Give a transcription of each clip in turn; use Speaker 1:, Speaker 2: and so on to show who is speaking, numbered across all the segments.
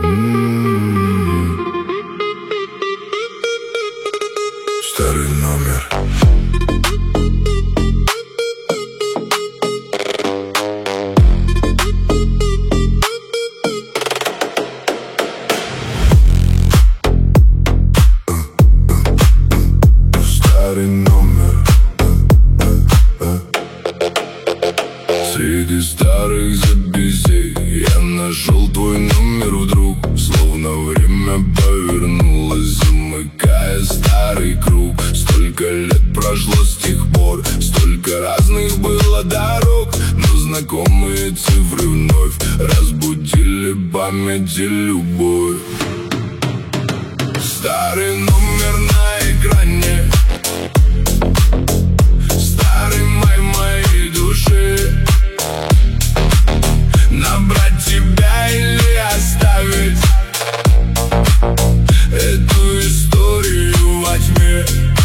Speaker 1: Старый номер. Старый номер. Среди старых записей я нашел твой номер вдруг. Словно время повернулось, замыкая старый круг. Столько лет прошло с тех пор, столько разных было дорог, но знакомые цифры вновь разбудили память и любовь. Старый номер на экране, старый май моей души. Набрать тебя или оставить эту историю во тьме.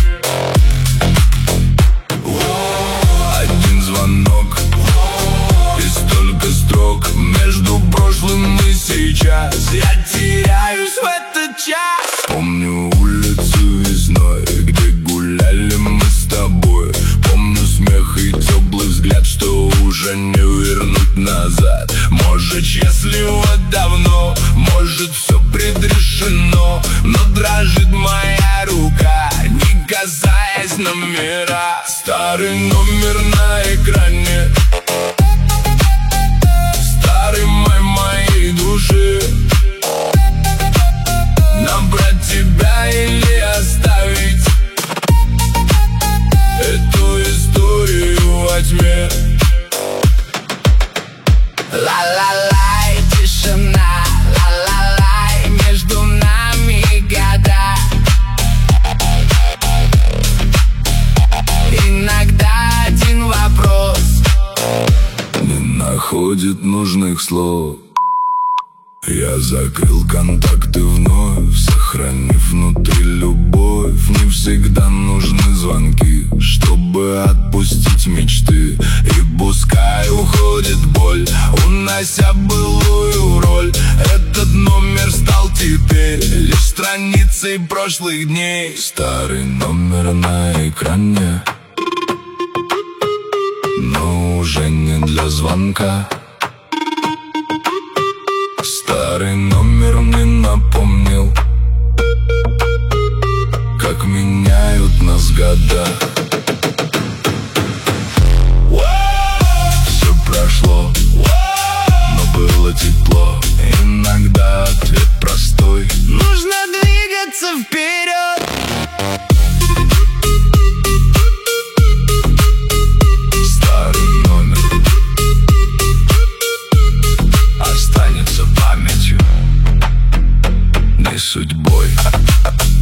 Speaker 1: Один звонок и столько строк между прошлым и сейчас. Я теряюсь в этот час. Помню улицу весной, где гуляли мы с тобой. Помню смех и теплый взгляд, что уже не вернуть назад. Может, счастливо давно, может, все предрешено, но дрожит моя рука, не касаясь номера. Старый номер на экране, старый май моей души. Набрать тебя или оставить эту историю во тьме. Ла-ла-лай, тишина, ла-ла-лай, между нами года. Иногда один вопрос не находит нужных слов. Я закрыл контакты вновь, сохранив внутри любовь. Не всегда нужны звонки, чтобы отпустить мечты. И пускай уходит боль, унося былую роль. Этот номер стал теперь лишь страницей прошлых дней. Старый номер на экране, но уже не для звонка. Старый номер мне напомнил, как меняют нас года. Все прошло, но было тепло. Иногда ответ простой: нужно двигаться вперед. Старый номер останется памятью, не судьбой.